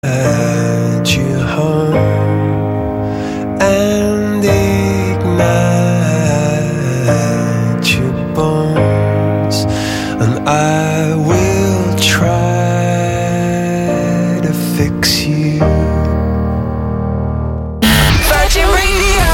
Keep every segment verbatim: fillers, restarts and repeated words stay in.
At you home and ignite your bones, and I will try to fix you. Virgin Radio.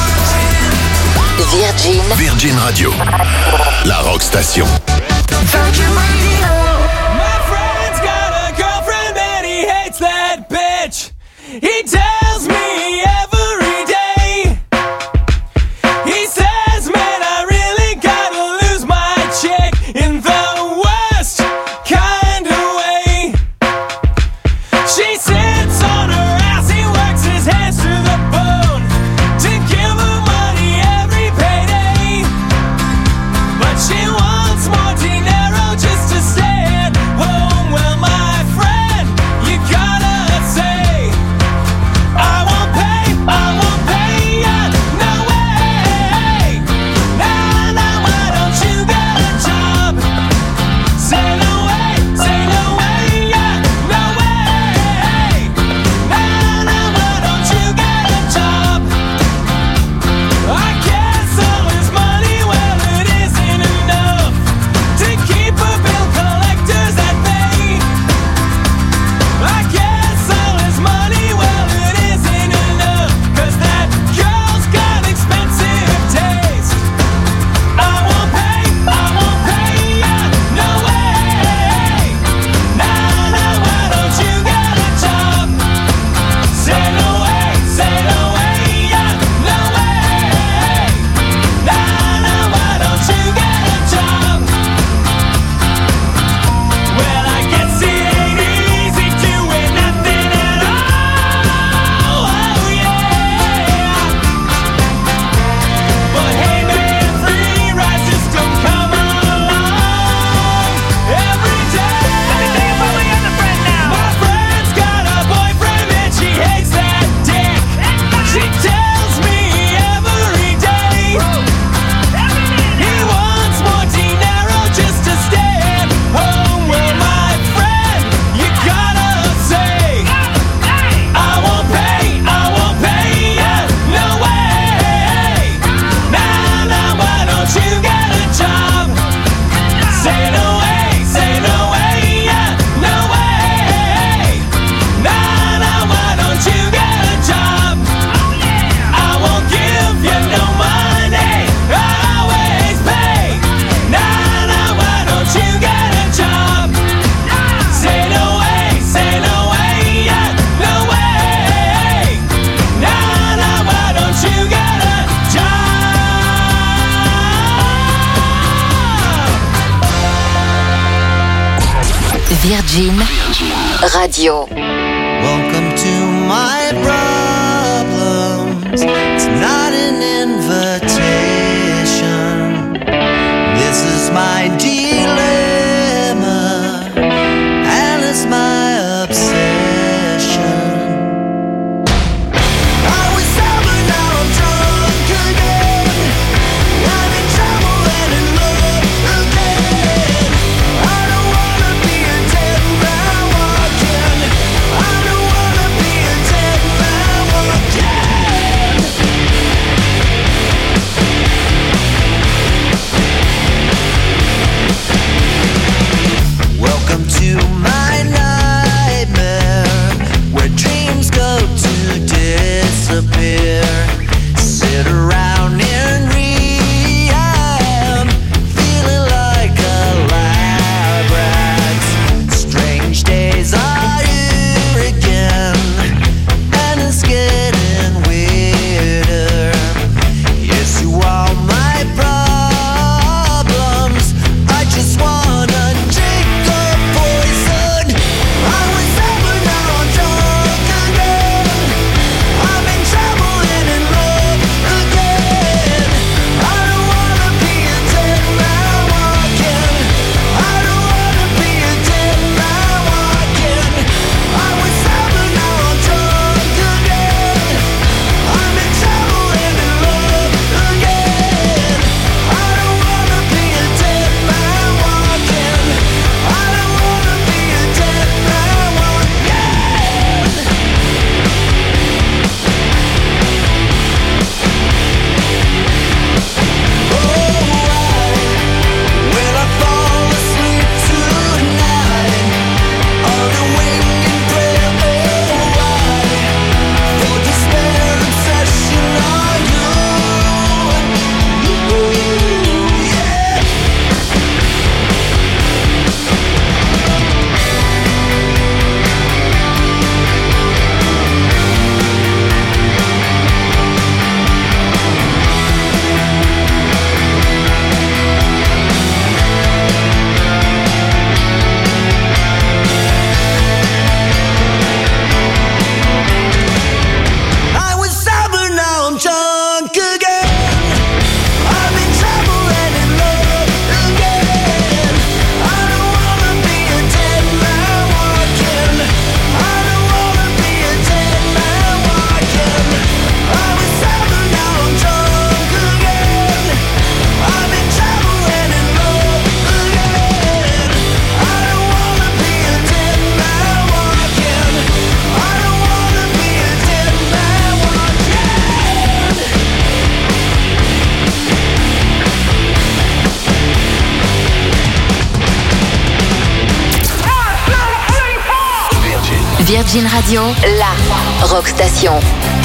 Virgin. Virgin Radio. La rock station. Virgin Radio. My friend's got a girlfriend and he hates that bitch. He tells me every day. He says, man, I really gotta lose my chick in the worst kind of way. She sits on her ass, he works his hands to the bone to give her money every payday. But she wants more dinero just to stay at home. Well, my friend, you gotta say, I won't pay, I won't pay ya, no way. Nah, nah, why don't you get a job? Say no way, say no way, yeah, no way. Nah, nah, why don't you get a job? I guess all his money, well, it isn't enough to keep her bill collectors at bay. I guess all his money, well, it isn't enough, 'cause that girl's got expensive taste. I won't pay, I won't pay ya, no way. Nah, nah, why don't you get a job? Say no way, say no way, yeah, no way. Nah, nah, why don't you get a job? Well, I guess it ain't easy doing nothing at all. Oh, yeah. But hey, man, free rides just don't come along every day. Let me tell you about my other friend now. My friend's got a boyfriend and she hates that dick. She tells me every day. He wants more dinero just to stay at home. Well, my friend, you gotta say, I won't pay, I won't pay ya, no way. Nah, nah, why don't you get a job? Say no way, say no way, yeah, no way. Nah, nah, why don't you get a job? I won't give you no money, I always pay. Nah, nah, why don't you get a job? Say no way, say no way, yeah, no way. Nah, nah, why don't you get a job? Virgin Radio. Welcome to my problems. It's not an invitation. This is my dilemma, and it's my obsession. I was sober, now I'm drunk again. I'm in trouble and in love again. I don't wanna be a dead man walking. I don't wanna be a dead man Virgin Radio, la rock station.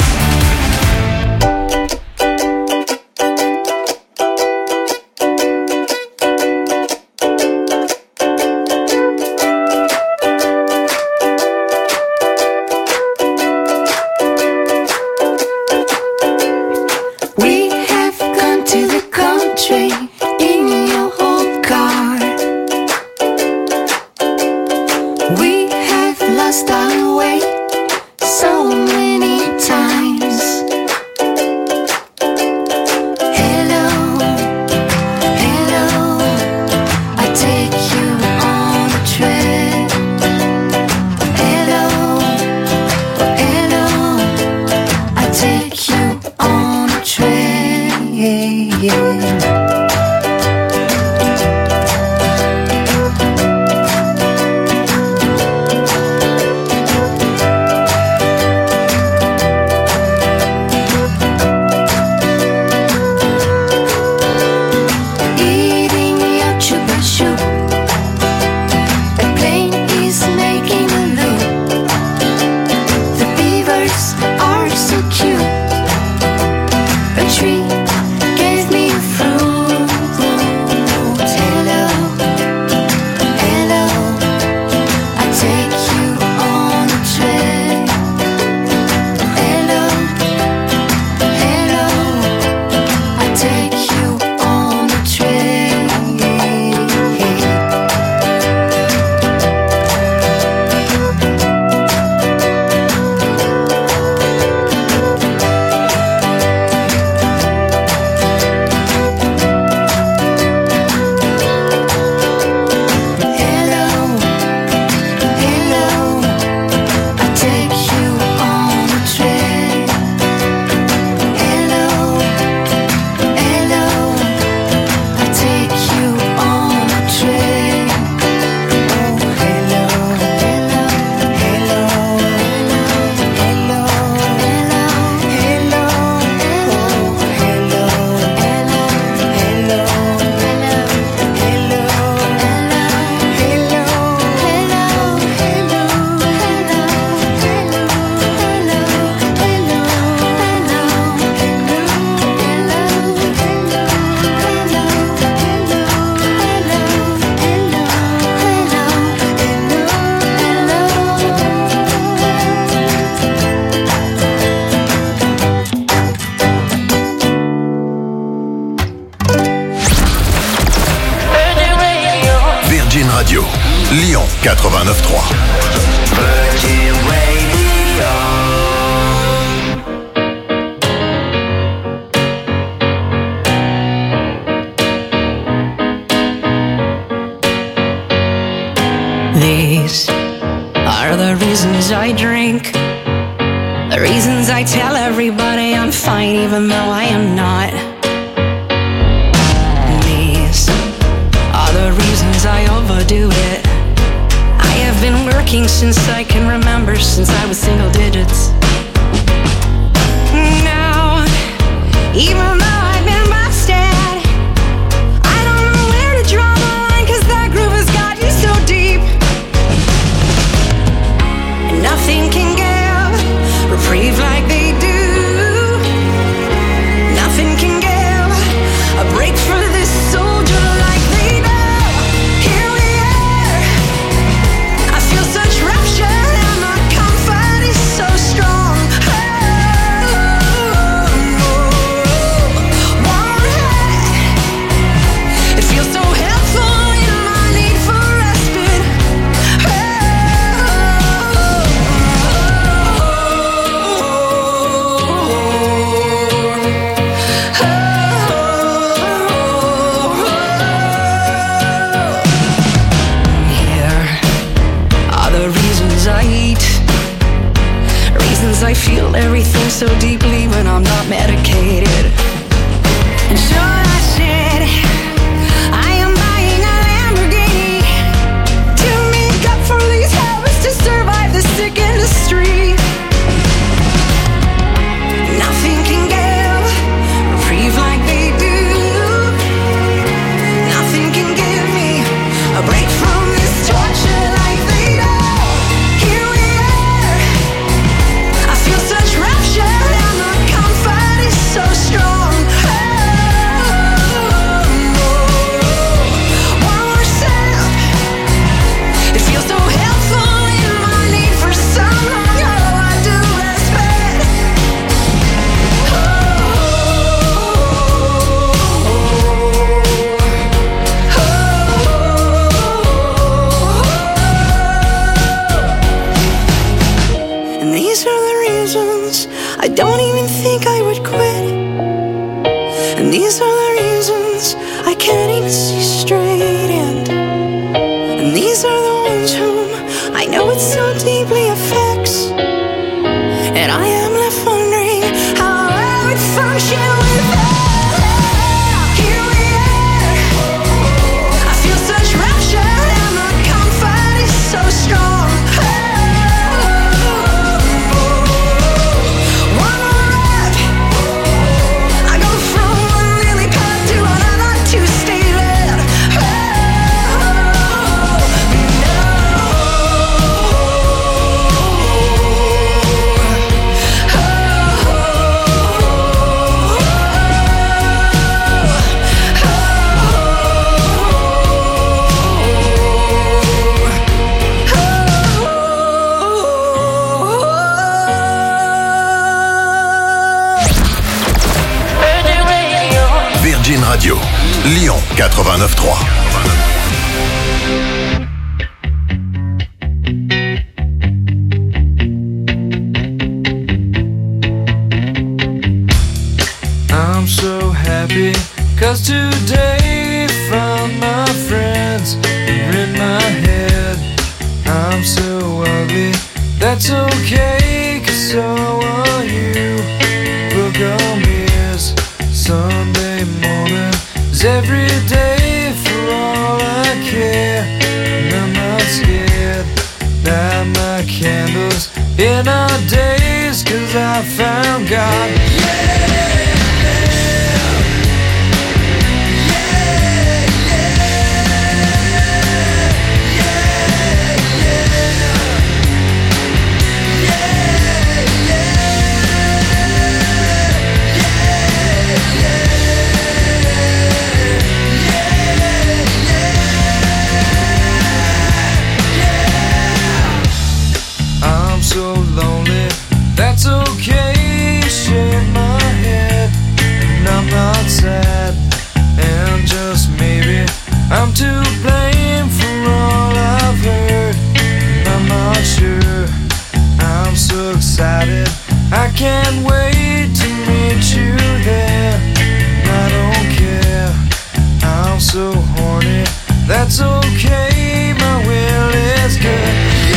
quatre-vingt-neuf trois. Virgin Radio. These are the reasons I drink, the reasons I tell everybody I'm fine even though I am not. These are the reasons I overdo it. I have been working since I can remember, since I was single digits. Now, even though I've been busted, I don't know where to draw the line, cause that groove has gotten so deep. And nothing can give reprieve like they do. Nothing can give a break for this soldier like they do. Here we are, I feel such rapture and my comfort is so strong. It feels so helpful in my need for respite. Here are the reasons I eat, reasons I feel everything so deeply when I'm not medicated. And sure I said I am buying a Lamborghini to make up for these habits, to survive the sick industry. Nothing can give reprieve like they do. Nothing can give me a break from this torture like they do. Here we are, these are the reasons I don't even think I would quit. And these are the reasons I can't even see straight. And, and these are the ones whom I know it so deeply affects. And I am left wondering how I would function without. Here we are. I feel such rapture and the comfort is so strong. One more rep. I go from one lily pad to another to stay led. Virgin Radio, Lyon quatre-vingt-neuf trois. I'm so happy, cause today found my friends are in my head. I'm so ugly, that's okay, cause so are you. Look on me as Sunday morning is every day for all I care. And I'm not scared, light my candles in our days, cause I found God. I'm so lonely, that's okay, shake my head, and I'm not sad, and just maybe I'm to blame for all I've heard, and I'm not sure, I'm so excited, I can't wait to meet you there, and I don't care, I'm so horny, that's okay, my will is good.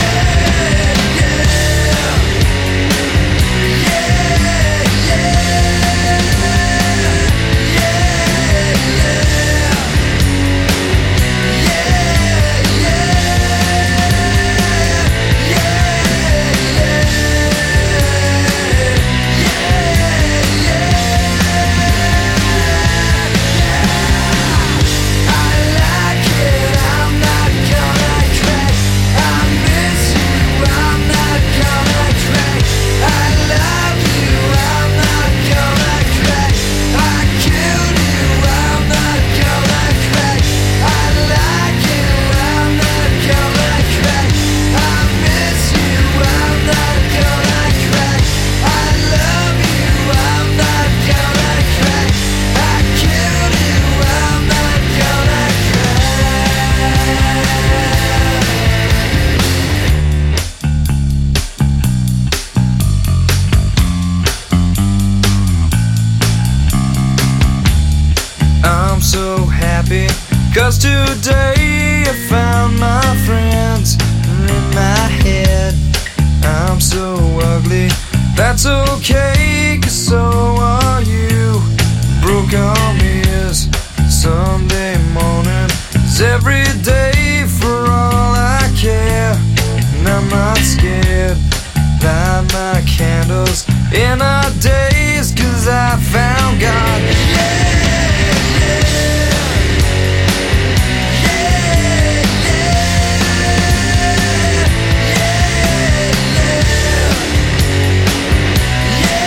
So happy, cause today I found my friends in my head. I'm so ugly, that's okay, cause so are you. Broke on me is Sunday morning, is every day for all I care. And I'm not scared, light my candles in our days, cause I found God. Yeah! Yeah.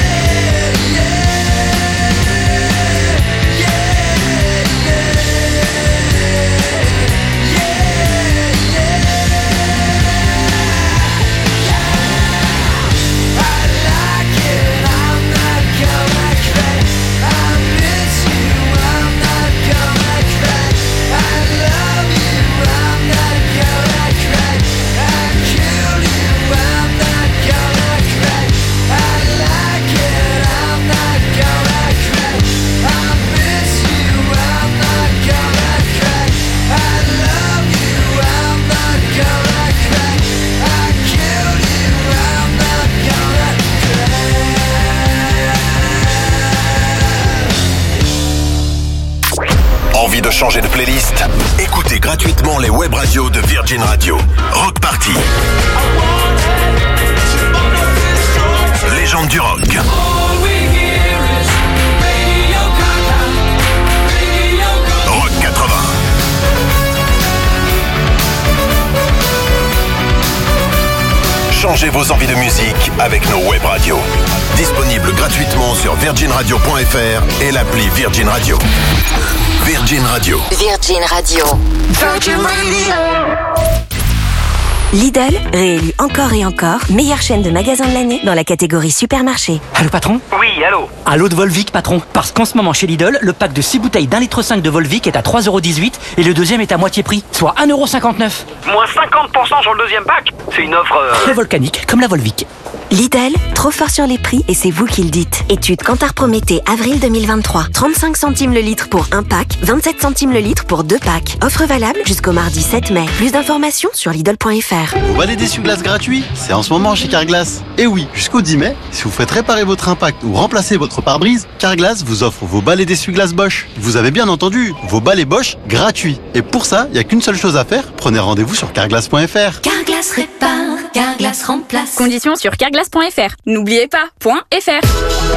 changer de playlist? Écoutez gratuitement les web radios de Virgin Radio. Rock Party. Légende du rock. Rock quatre-vingts. Changez vos envies de musique avec nos web radios. Disponible gratuitement sur virgin radio point f r et l'appli Virgin Radio. Virgin Radio. Virgin Radio. Virgin Radio. Lidl, réélu encore et encore, meilleure chaîne de magasins de l'année dans la catégorie supermarché. Allô patron? Oui, allô. Allô de Volvic patron. Parce qu'en ce moment chez Lidl, le pack de six bouteilles d'un litre cinq de Volvic est à trois euros dix-huit et le deuxième est à moitié prix, soit un euro cinquante-neuf. Moins cinquante pour cent sur le deuxième pack. C'est une offre... Euh... Très volcanique, comme la Volvic. Lidl, trop fort sur les prix et c'est vous qui le dites. Étude Kantar Prométhée, avril deux mille vingt-trois. trente-cinq centimes le litre pour un pack, vingt-sept centimes le litre pour deux packs. Offre valable jusqu'au mardi sept mai. Plus d'informations sur Lidl point f r. Vous valez d'essuie-glace gratuit? C'est en ce moment chez Carglass. Et oui, jusqu'au dix mai, si vous faites réparer votre impact ou remplacer votre pare-brise, Carglass vous offre vos balais d'essuie-glace Bosch. Vous avez bien entendu, vos balais Bosch gratuits. Et pour ça, il n'y a qu'une seule chose à faire, prenez rendez-vous sur carglass point f r. Carglass répare, Carglass remplace. Conditions sur carglass point f r. N'oubliez pas, .fr.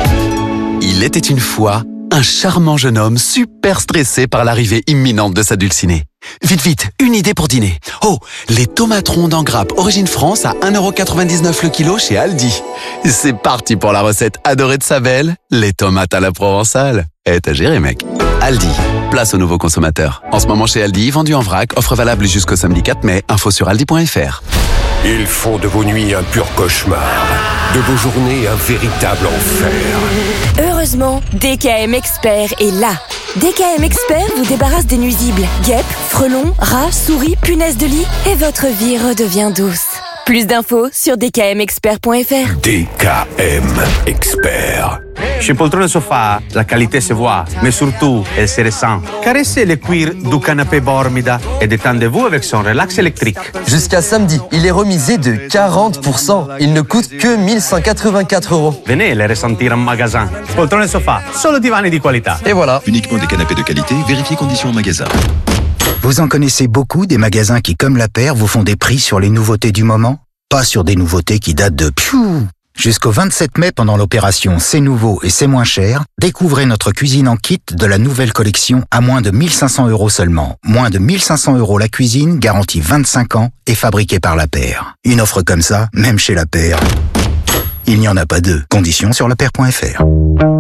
Il était une fois un charmant jeune homme super stressé par l'arrivée imminente de sa dulcinée. Vite, vite, une idée pour dîner. Oh, les tomates rondes en grappe Origine France à un euro quatre-vingt-dix-neuf le kilo chez Aldi. C'est parti pour la recette adorée de sa belle, les tomates à la provençale. Eh, t'as géré, mec. Aldi, place aux nouveaux consommateurs. En ce moment chez Aldi, vendu en vrac, offre valable jusqu'au samedi quatre mai, info sur aldi point f r. Ils font de vos nuits un pur cauchemar, de vos journées un véritable enfer. Heureusement, D K M Expert est là. D K M Expert vous débarrasse des nuisibles, guêpes, frelons, rats, souris, punaises de lit et votre vie redevient douce. Plus d'infos sur d k m expert point f r. D K M Expert. Chez Poltrone Sofa, la qualité se voit, mais surtout, elle se ressent. Caressez le cuir du canapé Bormida et détendez-vous avec son relax électrique. Jusqu'à samedi, il est remisé de quarante pour cent. Il ne coûte que mille cent quatre-vingt-quatre euros. Venez les ressentir en magasin. Poltrone Sofa, solo divani di qualità. Et voilà. Uniquement des canapés de qualité, vérifiez conditions en magasin. Vous en connaissez beaucoup des magasins qui, comme la paire, vous font des prix sur les nouveautés du moment? Pas sur des nouveautés qui datent de piou. Jusqu'au vingt-sept mai, pendant l'opération C'est nouveau et c'est moins cher, découvrez notre cuisine en kit de la nouvelle collection à moins de mille cinq cents euros seulement. Moins de mille cinq cents euros la cuisine, garantie vingt-cinq ans et fabriquée par la paire. Une offre comme ça, même chez la paire, il n'y en a pas deux. Conditions sur la paire point f r.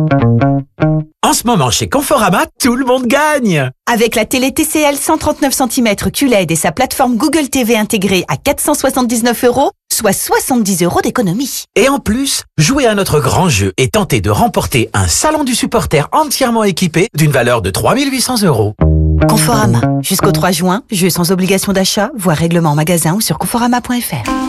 En ce moment, chez Conforama, tout le monde gagne! Avec la télé T C L cent trente-neuf centimètres Q L E D et sa plateforme Google T V intégrée à quatre cent soixante-dix-neuf euros, soit soixante-dix euros d'économie. Et en plus, jouez à notre grand jeu et tentez de remporter un salon du supporter entièrement équipé d'une valeur de trois mille huit cents euros. Conforama. Jusqu'au trois juin, jeu sans obligation d'achat, voire règlement en magasin ou sur conforama point f r.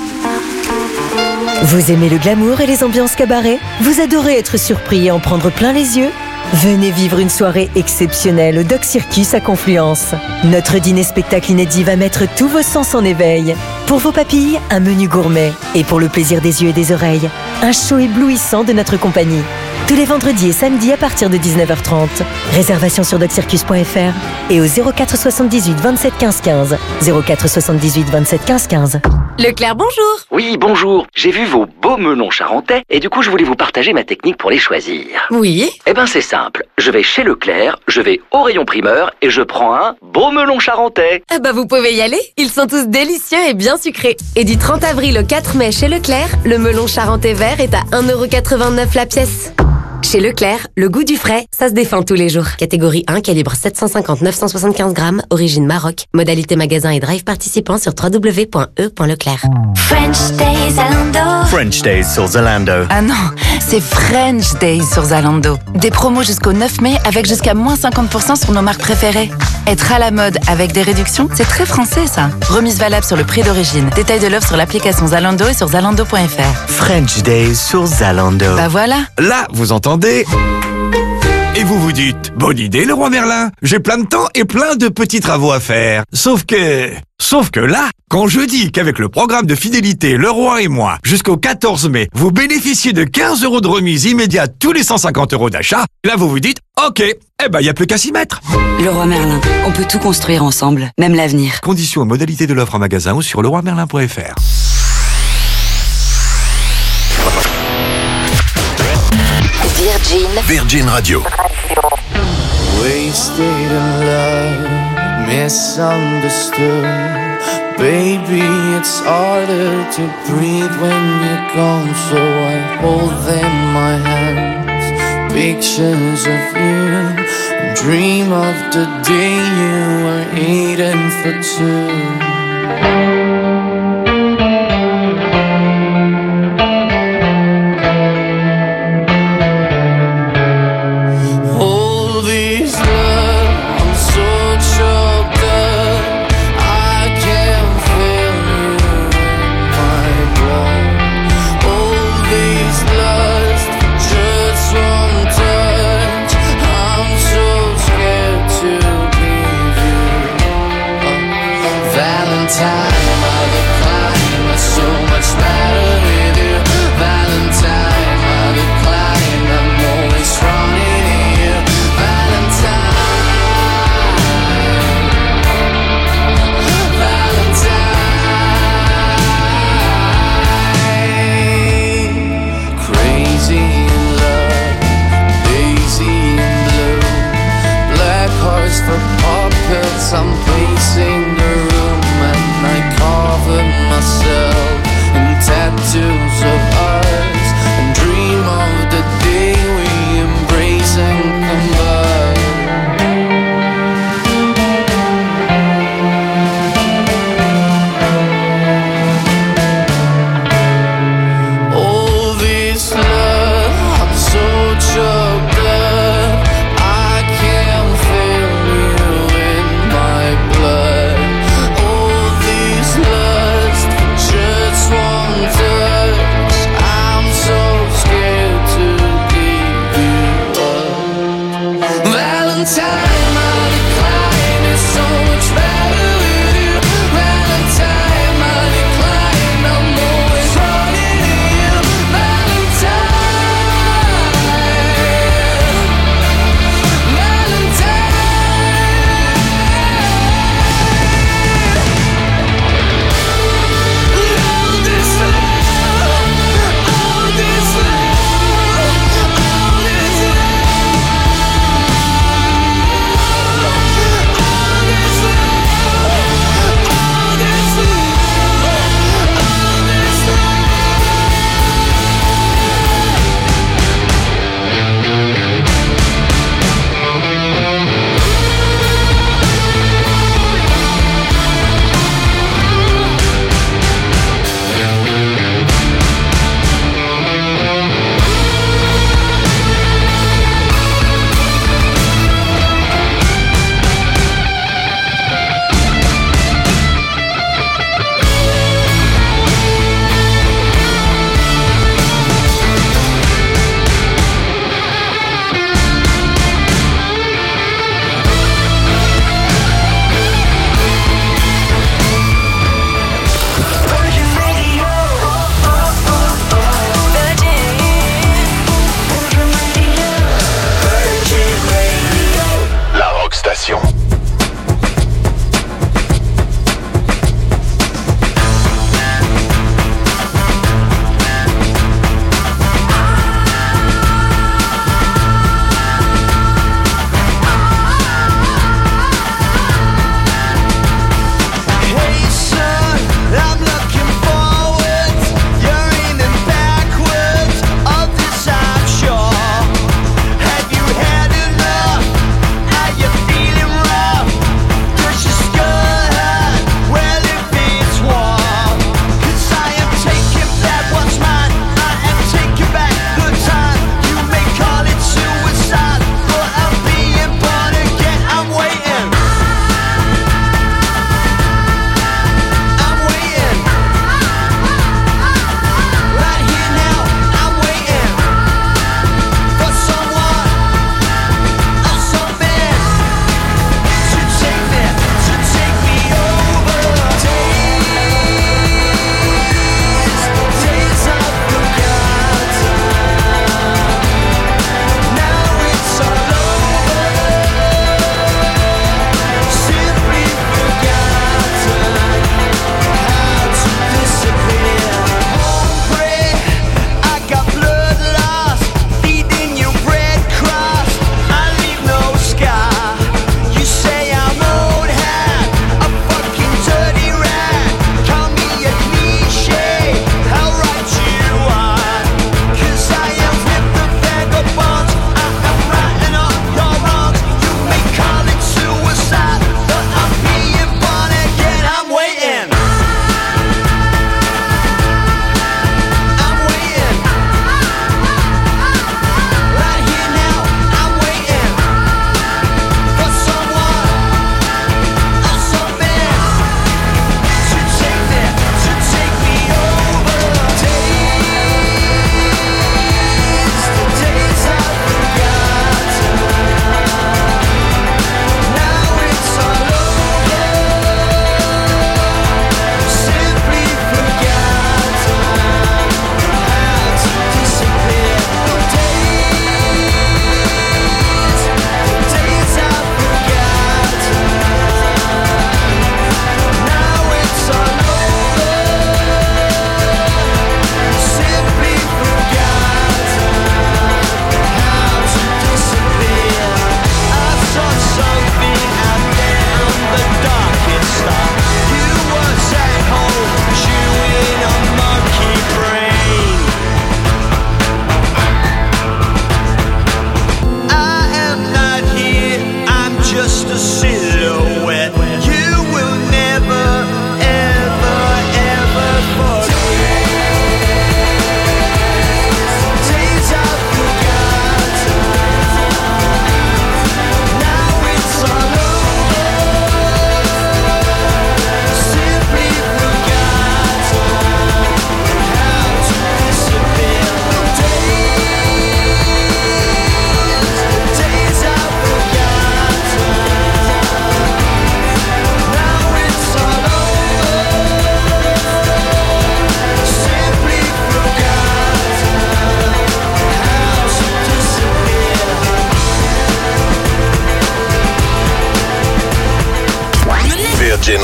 Vous aimez le glamour et les ambiances cabaret? Vous adorez être surpris et en prendre plein les yeux? Venez vivre une soirée exceptionnelle au Doc Circus à Confluence. Notre dîner-spectacle inédit va mettre tous vos sens en éveil. Pour vos papilles, un menu gourmet. Et pour le plaisir des yeux et des oreilles, un show éblouissant de notre compagnie. Tous les vendredis et samedis à partir de dix-neuf heures trente. Réservation sur doc circus point f r et au zéro quatre soixante-dix-huit vingt-sept quinze quinze. zéro quatre soixante-dix-huit vingt-sept quinze quinze. Leclerc, bonjour. Oui, bonjour. J'ai vu vos beaux melons charentais et du coup, je voulais vous partager ma technique pour les choisir. Oui. Eh ben, c'est simple. Je vais chez Leclerc, je vais au rayon primeur et je prends un beau melon charentais. Eh ben, vous pouvez y aller. Ils sont tous délicieux et bien sucrés. Et du trente avril au quatre mai chez Leclerc, le melon charentais vert est à un euro quatre-vingt-neuf la pièce. Chez Leclerc, le goût du frais, ça se défend tous les jours. Catégorie un, calibre sept cent cinquante à neuf cent soixante-quinze grammes, origine Maroc. Modalité magasin et drive participant sur w w w point e point leclerc. French Days Zalando. French Days sur Zalando. Ah non, c'est French Days sur Zalando. Des promos jusqu'au neuf mai avec jusqu'à moins cinquante pour cent sur nos marques préférées. Être à la mode avec des réductions, c'est très français ça. Remise valable sur le prix d'origine. Détail de l'offre sur l'application Zalando et sur zalando point f r. French Days sur Zalando. Bah voilà. Là, vous entendez. Et vous vous dites, bonne idée Leroy Merlin, j'ai plein de temps et plein de petits travaux à faire. Sauf que... Sauf que là, quand je dis qu'avec le programme de fidélité Leroy et moi, jusqu'au quatorze mai, vous bénéficiez de quinze euros de remise immédiate tous les cent cinquante euros d'achat, là vous vous dites, ok, eh ben y a plus qu'à s'y mettre. Leroy Merlin, on peut tout construire ensemble, même l'avenir. Conditions et modalités de l'offre en magasin ou sur leroy merlin point f r. Virgin. Virgin Radio. Wasted in love, misunderstood. Baby, it's harder to breathe when you're gone, so I hold in my hands pictures of you, and dream of the day you were eating for two. Valentine.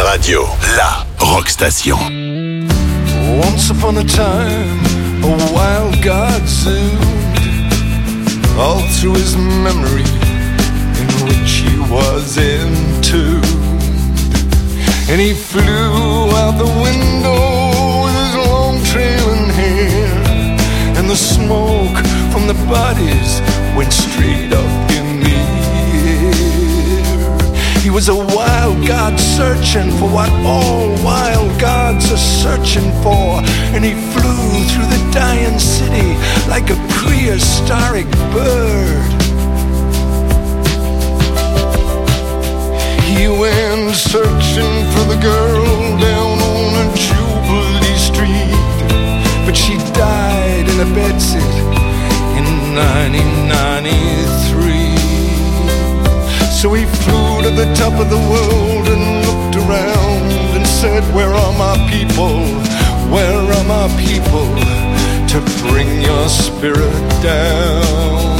Radio, la rock station. Once upon a time, a wild god zoomed all through his memory, in which he was entombed. And he flew out the window with his long trailing hair, and the smoke from the bodies went straight up in the air. He was a wild god searching for what all wild gods are searching for, and he flew through the dying city like a prehistoric bird. He went searching for the girl down on a Jubilee Street, but she died in a bedsit in nineteen ninety-three. So he flew to the top of the world and looked around and said, where are my people? Where are my people to bring your spirit down?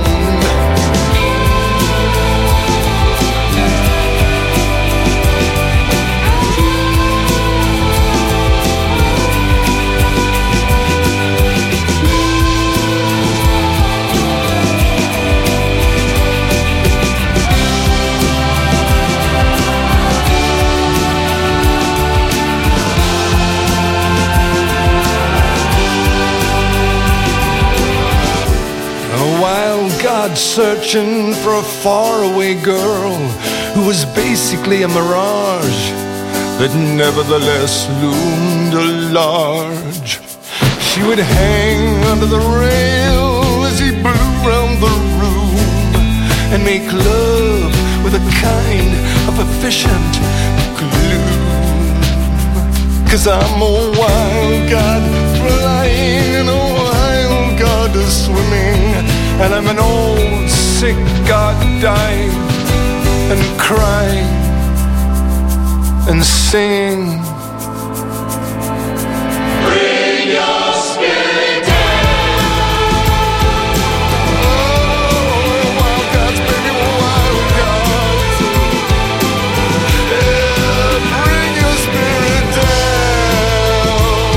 God searching for a faraway girl who was basically a mirage that nevertheless loomed large. She would hang under the rail as he blew round the room and make love with a kind of efficient gloom. 'Cause I'm a wild god flying and a wild god swimming, and I'm an old sick god dying and crying and singing. Bring your spirit down. Oh, wild gods, baby, wild gods. Yeah, bring your spirit down.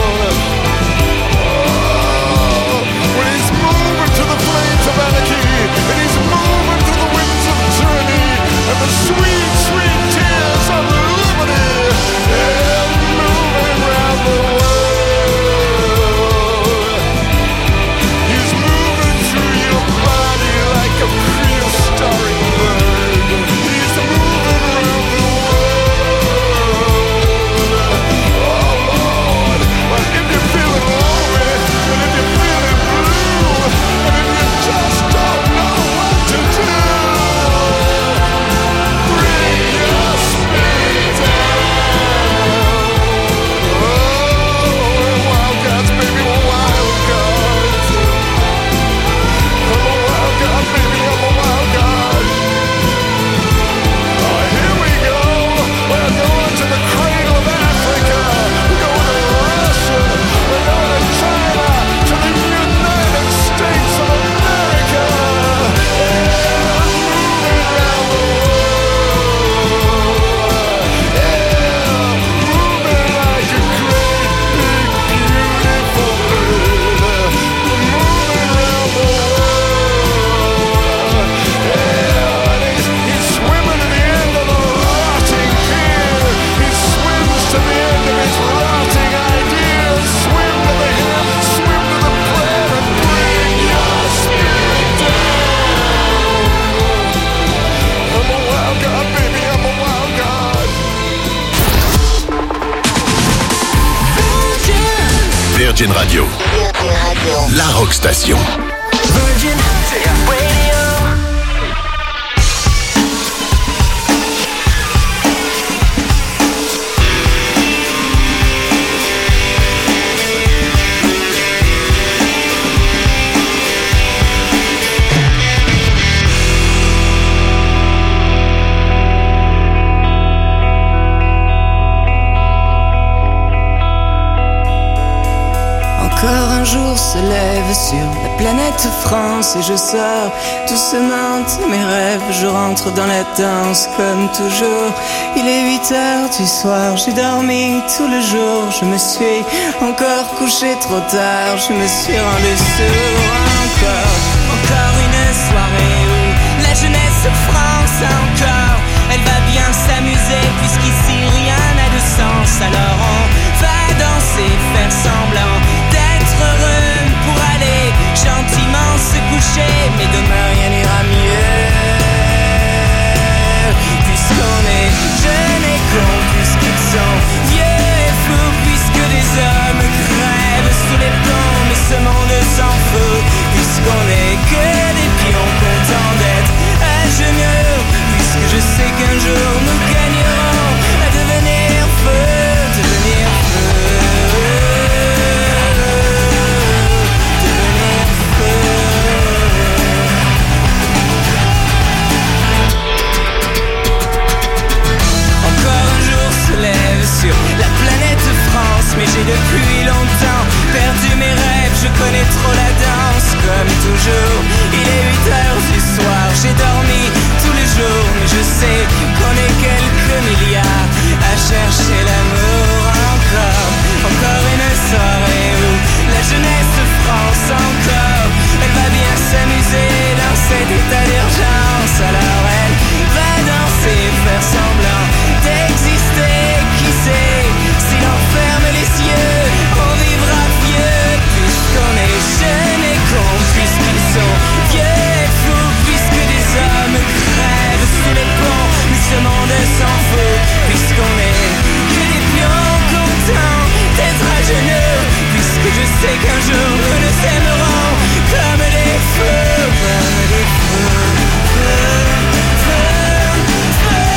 Oh, when he's moving to the flames of anarchy, and he's moving through the winds of tyranny, and the sweet, sweet tears of liberty, and moving around the world. He's moving through your body like a prehistoric bird. He's moving around the world. Oh Lord, well, if you're feeling lonely, and if you're feeling blue, and if you just don't know what to do, bring your spirit down. Oh, wild gods, baby, wild gods. I'm a wild god, baby, I'm a wild god. Oh, here we go. We're going to the cradle of Africa. We're going to Russia. We're going to China, to the United States of America. Yeah, moving around the world. Yeah, moving like a great, big, beautiful bird. Moving around the world. Yeah, and he's, he's swimming to the end of the rotting pier. He swims to the end of his rotting ideas. Swim to the hill, swim to the prayer, and bring your spirit down. I'm a wild god, baby, I'm a wild god. Virgin Radio, la rock station. Virgin Radio. Encore un jour se lève sur la planète France et je sors doucement de mes rêves. Je rentre dans la danse comme toujours. Il est huit heures du soir, j'ai dormi tout le jour. Je me suis encore couché trop tard, je me suis rendu sourd. Encore, encore une soirée où la jeunesse France encore. Elle va bien s'amuser puisqu'ici rien n'a de sens. Alors on va danser, faire semblant d'être heureux pour aller gentiment se coucher. Mais demain rien n'ira mieux, puisqu'on est jeunes et cons, puisqu'ils sont vieux et fous, puisque des hommes crèvent sous les plombs. Mais ce monde s'en fout, puisqu'on est que des pions contents d'être à genoux. Puisque je sais qu'un jour nous gagnerons à devenir feu, devenir feu, devenir feu. Encore un jour se lève sur la planète France, mais j'ai depuis longtemps perdu mes rêves. Je connais trop la danse, comme toujours. Il est huit heures du soir, j'ai dormi tous les jours, mais je sais qu'on est quelques milliards à chercher l'amour. Encore, encore une soirée où la jeunesse France encore. Elle va bien s'amuser dans cet état d'urgence. Alors elle va danser, faire semblant d'exister. Qui sait, si l'on ferme les yeux, on vivra vieux. Puisqu'on est jeunes et cons, puisqu'ils sont vieux et fous, puisque des hommes crèvent sous les ponts. Mais ce monde s'en fout, puisqu'on est que des pions contents d'être à genoux. Puisque je sais qu'un jour nous nous aimerons comme des feux, comme des feux, feux, feux, feux.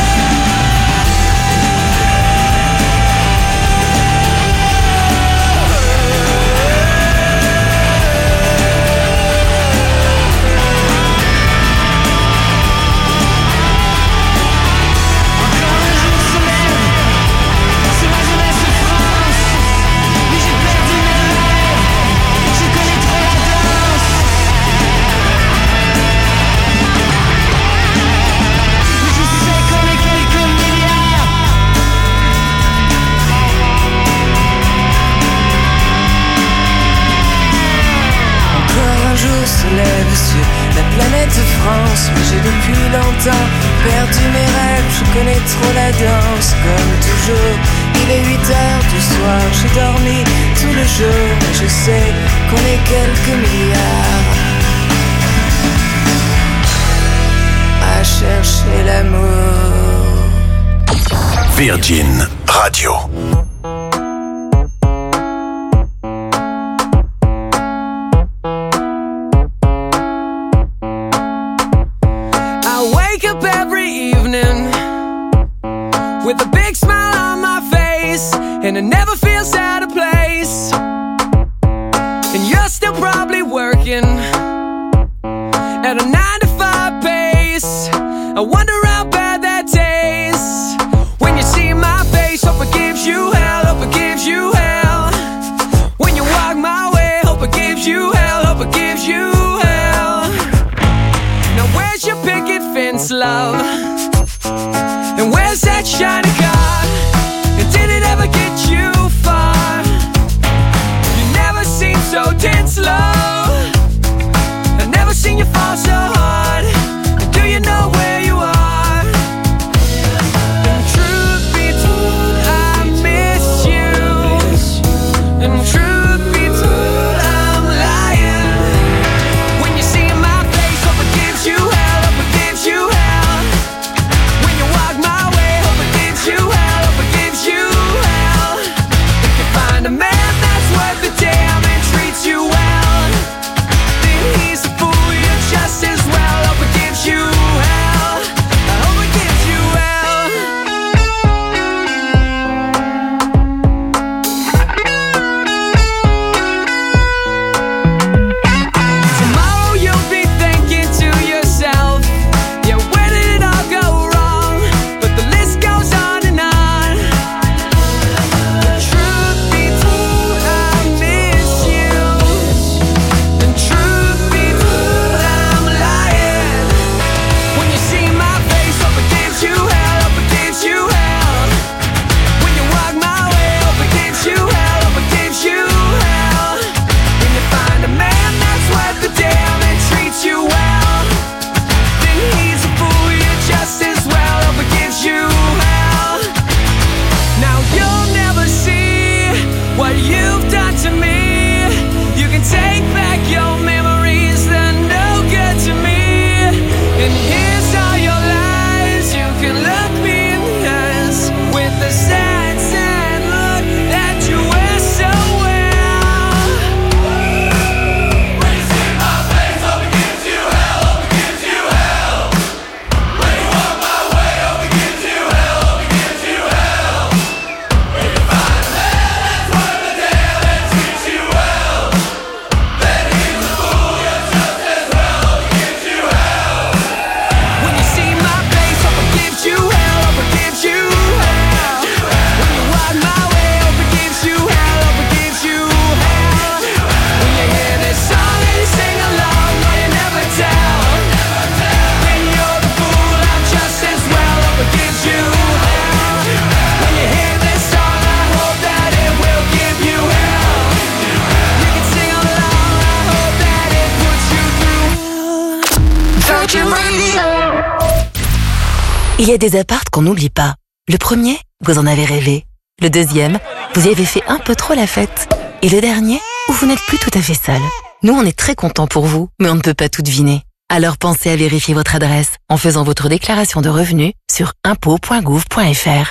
Se lève sur la planète France, mais j'ai depuis longtemps perdu mes rêves. Je connais trop la danse, comme toujours. Il est huit heures du soir, j'ai dormi tout le jour, mais je sais qu'on est quelques milliards à chercher l'amour. Virgin Radio. With a big smile on my face, and it never feels out of place. And you're still probably working at a nine to five pace. I wonder how bad that tastes. When you see my face, hope it gives you hell, hope it gives you hell. When you walk my way, hope it gives you hell, hope it gives you hell. Now where's your picket fence, love? And where's that shiny car? And did it ever get you far? You never seem so dead slow. I've never seen you fall so hard. Do you know where you are? And truth be told, I miss you. And truth be told, I'm lying. When you see my face, hope it gives you hell, hope it gives you hell. Il y a des appartes qu'on n'oublie pas. Le premier, vous en avez rêvé. Le deuxième, vous y avez fait un peu trop la fête. Et le dernier, où vous n'êtes plus tout à fait seul. Nous, on est très contents pour vous, mais on ne peut pas tout deviner. Alors pensez à vérifier votre adresse en faisant votre déclaration de revenus sur impôts point gouv point fr.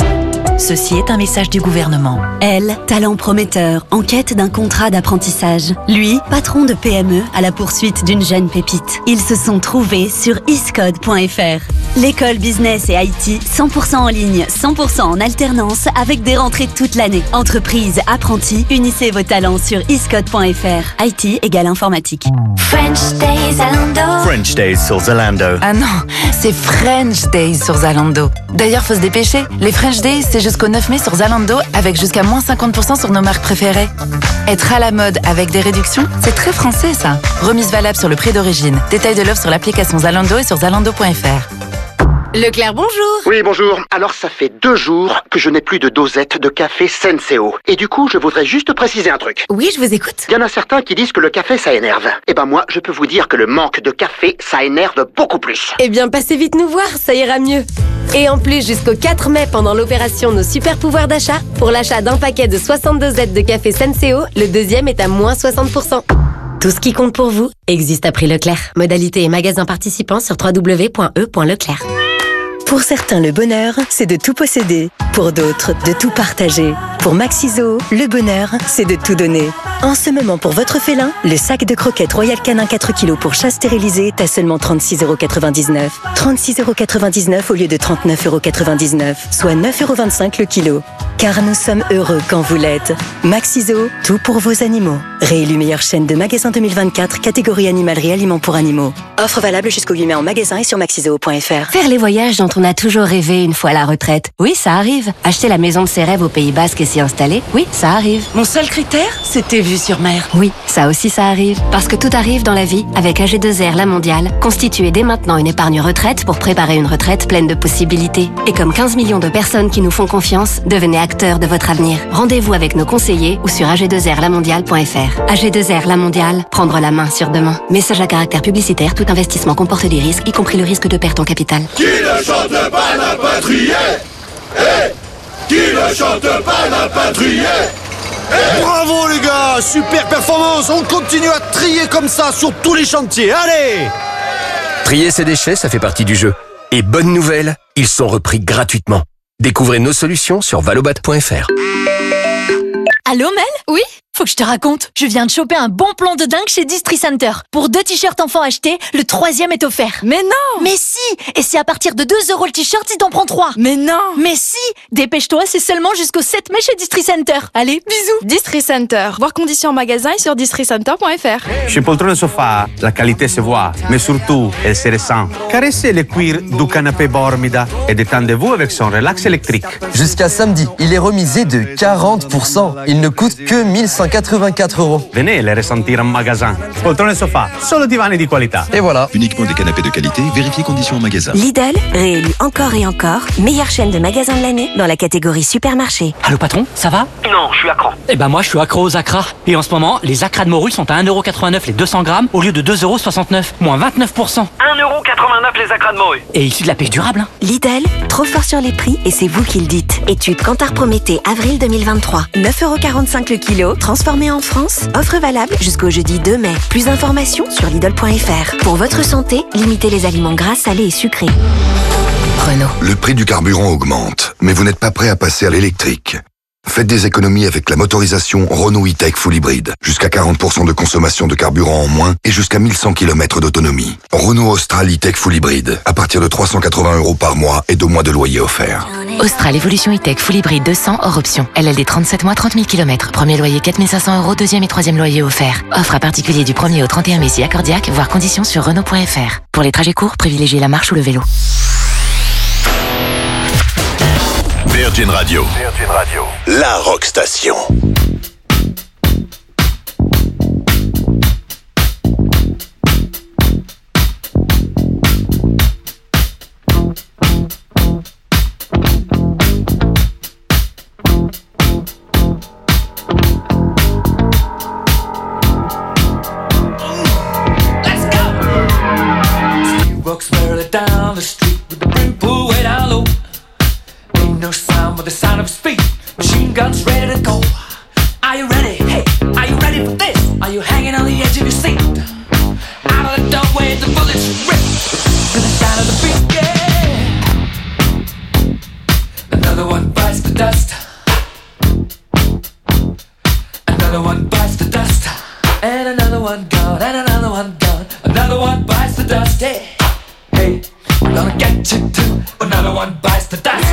Ceci est un message du gouvernement. Elle, talent prometteur, en quête d'un contrat d'apprentissage. Lui, patron de P M E à la poursuite d'une jeune pépite. Ils se sont trouvés sur iscode point fr. L'école business et I T, cent pour cent en ligne, cent pour cent en alternance, avec des rentrées toute l'année. Entreprise, apprentis, unissez vos talents sur iscode point fr. I T égale informatique. French Days Zalando. French Days sur Zalando. Ah non, c'est French Days sur Zalando. D'ailleurs, faut se dépêcher. Les French Days, c'est jusqu'au neuf mai sur Zalando, avec jusqu'à moins cinquante pour cent sur nos marques préférées. Être à la mode avec des réductions, c'est très français ça. Remise valable sur le prix d'origine. Détail de l'offre sur l'application Zalando et sur zalando point fr. Leclerc, bonjour. Oui, bonjour. Alors, ça fait deux jours que je n'ai plus de dosette de café Senseo. Et du coup, je voudrais juste préciser un truc. Oui, je vous écoute. Il y en a certains qui disent que le café, ça énerve. Eh ben moi, je peux vous dire que le manque de café, ça énerve beaucoup plus. Eh bien, passez vite nous voir, ça ira mieux. Et en plus, jusqu'au quatre mai, pendant l'opération Nos Super Pouvoirs d'achat, pour l'achat d'un paquet de soixante dosettes de café Senseo, le deuxième est à moins soixante pour cent. Tout ce qui compte pour vous existe à prix Leclerc. Modalité et magasin participants sur w w w point e point leclerc. Pour certains, le bonheur, c'est de tout posséder. Pour d'autres, de tout partager. Pour Maxiso, le bonheur, c'est de tout donner. En ce moment, pour votre félin, le sac de croquettes Royal Canin quatre kilos pour chat stérilisé est à seulement trente-six euros quatre-vingt-dix-neuf. trente-six euros quatre-vingt-dix-neuf au lieu de trente-neuf euros quatre-vingt-dix-neuf, soit neuf euros vingt-cinq le kilo. Car nous sommes heureux quand vous l'êtes. Maxiso, tout pour vos animaux. Réélu meilleure chaîne de magasins deux mille vingt-quatre, catégorie animalerie aliments pour animaux. Offre valable jusqu'au huit mai en magasin et sur maxiso point fr. Faire les voyages dont on a toujours rêvé une fois à la retraite. Oui, ça arrive. Acheter la maison de ses rêves au Pays Basque et s'y installer. Oui, ça arrive. Mon seul critère, c'était vue sur mer. Oui, ça aussi ça arrive. Parce que tout arrive dans la vie avec A G deux R La Mondiale. Constituez dès maintenant une épargne retraite pour préparer une retraite pleine de possibilités. Et comme quinze millions de personnes qui nous font confiance, devenez acteurs de votre avenir. Rendez-vous avec nos conseillers ou sur a g deux r la mondiale point fr. A G deux R La Mondiale, prendre la main sur demain. Message à caractère publicitaire, tout investissement comporte des risques, y compris le risque de perte en capital. Qui ne chante pas n'a pas trié. Hey, qui ne chante pas n'a pas trié. Hey. Bravo les gars, super performance. On continue à trier comme ça sur tous les chantiers. Allez. Trier ses déchets, ça fait partie du jeu. Et bonne nouvelle, ils sont repris gratuitement. Découvrez nos solutions sur valobat point fr. Allô Mel ? Oui ? Faut que je te raconte, je viens de choper un bon plan de dingue chez Distri Center. Pour deux t-shirts enfants achetés, le troisième est offert. Mais non! Mais si! Et c'est à partir de deux euros le t-shirt si t'en prends trois. Mais non! Mais si! Dépêche-toi, c'est seulement jusqu'au sept mai chez Distri Center. Allez, bisous! Distri Center. Voir conditions en magasin et sur distri center point fr. Chez Poltrone Sofa, la qualité se voit, mais surtout, elle se ressent. Caressez le cuir du canapé Bormida et détendez-vous avec son relax électrique. Jusqu'à samedi, il est remisé de quarante pour cent. Il ne coûte que mille cent quatre-vingt-quatre euros. Venez les ressentir en magasin. Poltrone Sofa, solo divani di qualità. Et voilà. Uniquement des canapés de qualité, vérifiez conditions en magasin. Lidl, réélu encore et encore, meilleure chaîne de magasins de l'année dans la catégorie supermarché. Allô patron, ça va? Non, je suis accro. Eh ben moi je suis accro aux acras. Et en ce moment, les acras de morue sont à un euro quatre-vingt-neuf les deux cents grammes au lieu de deux euros soixante-neuf, moins vingt-neuf pour cent. un euro quatre-vingt-neuf les acras de morue. Et issu de la pêche durable. Hein. Lidl, trop fort sur les prix et c'est vous qui le dites. Étude Kantar Prométhée, avril deux mille vingt-trois. neuf euros quarante-cinq le kilo, transformé en France. Offre valable jusqu'au jeudi deux mai. Plus d'informations sur lidl point fr. Pour votre santé, limitez les aliments gras, salés et sucrés. Renault. Le prix du carburant augmente, mais vous n'êtes pas prêt à passer à l'électrique. Faites des économies avec la motorisation Renault E-Tech Full Hybrid. Jusqu'à quarante pour cent de consommation de carburant en moins et jusqu'à mille cent kilomètres d'autonomie. Renault Austral E-Tech Full Hybrid. À partir de trois cent quatre-vingts euros par mois et deux mois de loyer offert. Austral Evolution E-Tech Full Hybrid deux cents hors option. L L D trente-sept mois, trente mille kilomètres. Premier loyer quatre mille cinq cents euros, deuxième et troisième loyer offert. Offre à particulier du premier au trente et un mai si accordiaque, voire conditions sur Renault point fr. Pour les trajets courts, privilégiez la marche ou le vélo. Virgin Radio. Virgin Radio. La Rock Station. Let's go! He walks further down the street with the brim pulled way for the sound of his feet. Machine guns ready to go. Are you ready? Hey, are you ready for this? Are you hanging on the edge of your seat? Out of the doorway, the bullets rip to the sound of the beat. Yeah. Another one bites the dust. Another one bites the dust. And another one gone. And another one gone. Another one bites the dust. Hey, hey, I'm gonna get you too. Another one bites the dust.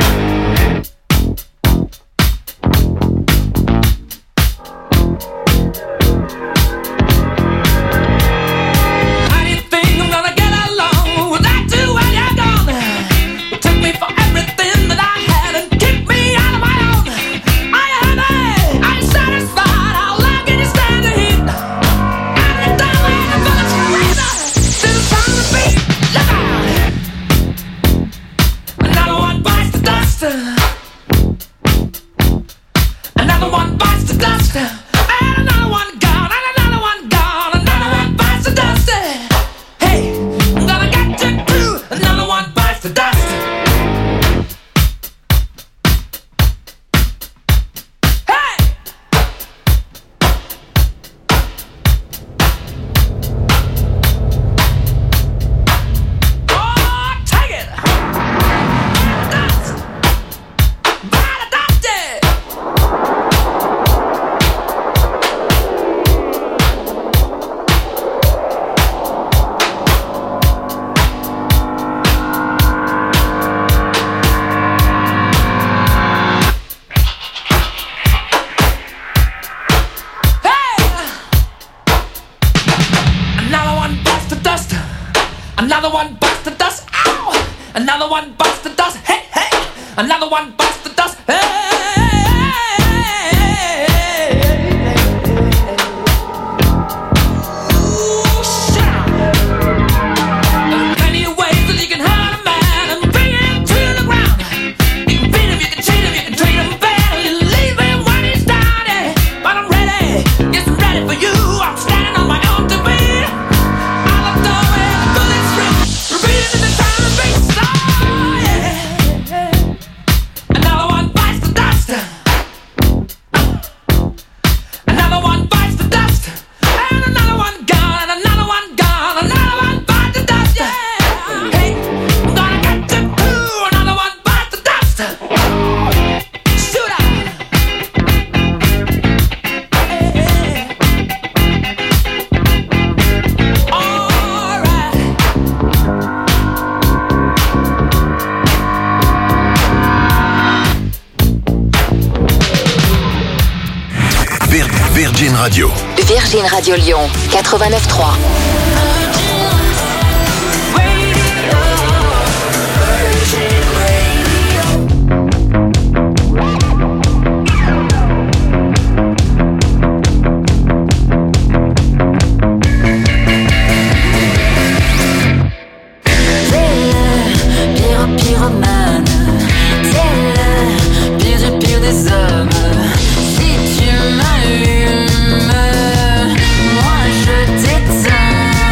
Another one bites the dust. Ow! Another one bites the dust. Hey, hey! Another one bites the dust. Hey! Ooh, shout! There are plenty of ways that you can hurt a man and bring him to the ground. You can beat him, you can cheat him, you can treat him bad, you leave him when he's down. Yeah. But I'm ready, yes, I'm ready for you. I'm standing on my own to beat. Virgin Radio. Virgin Radio Lyon, quatre-vingt-neuf trois. Moi je t'éteins.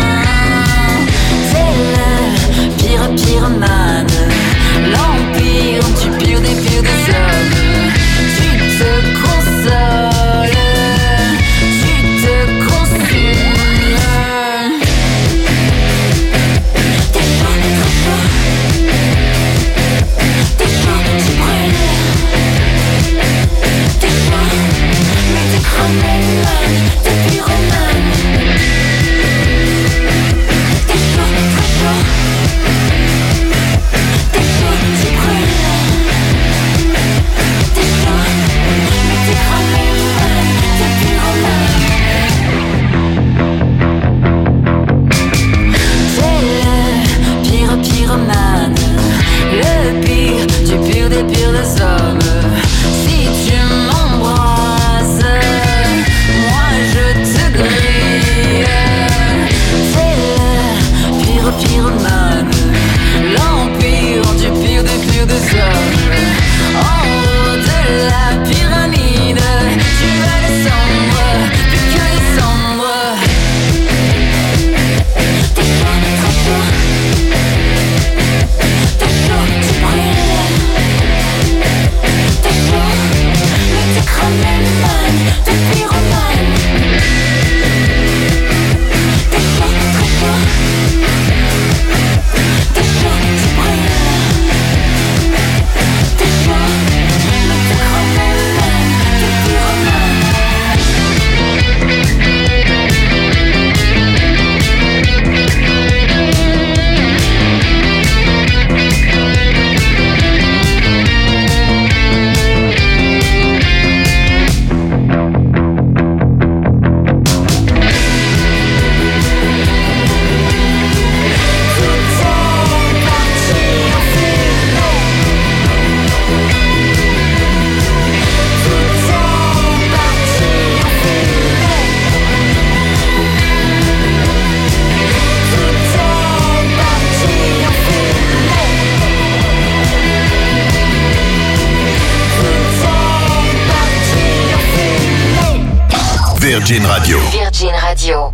Virgin Radio. Virgin Radio.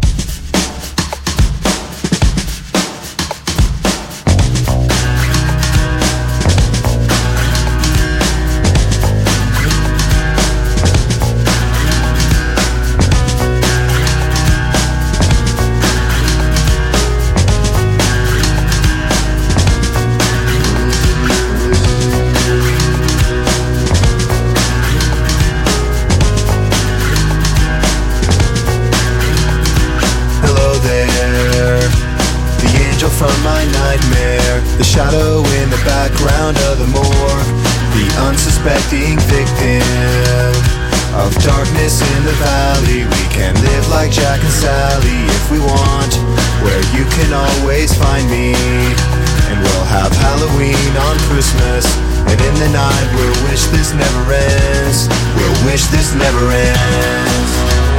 From my nightmare, the shadow in the background of the morgue, the unsuspecting victim of darkness in the valley. We can live like Jack and Sally if we want, where you can always find me. And we'll have Halloween on Christmas, and in the night we'll wish this never ends. We'll wish this never ends.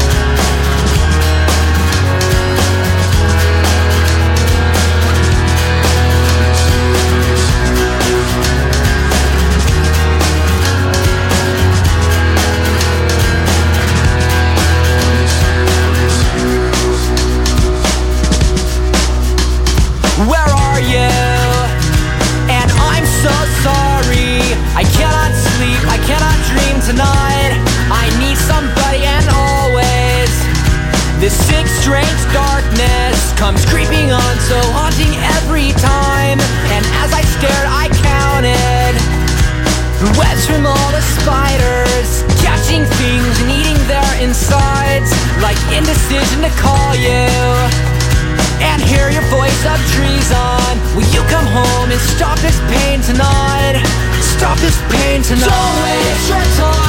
I cannot sleep, I cannot dream tonight. I need somebody and always. This sick, strange darkness comes creeping on, so haunting every time. And as I stared, I counted the webs from all the spiders, catching things and eating their insides, like indecision to call you and hear your voice of treason. Will you come home and stop this pain tonight? Stop this pain tonight. Don't waste your time.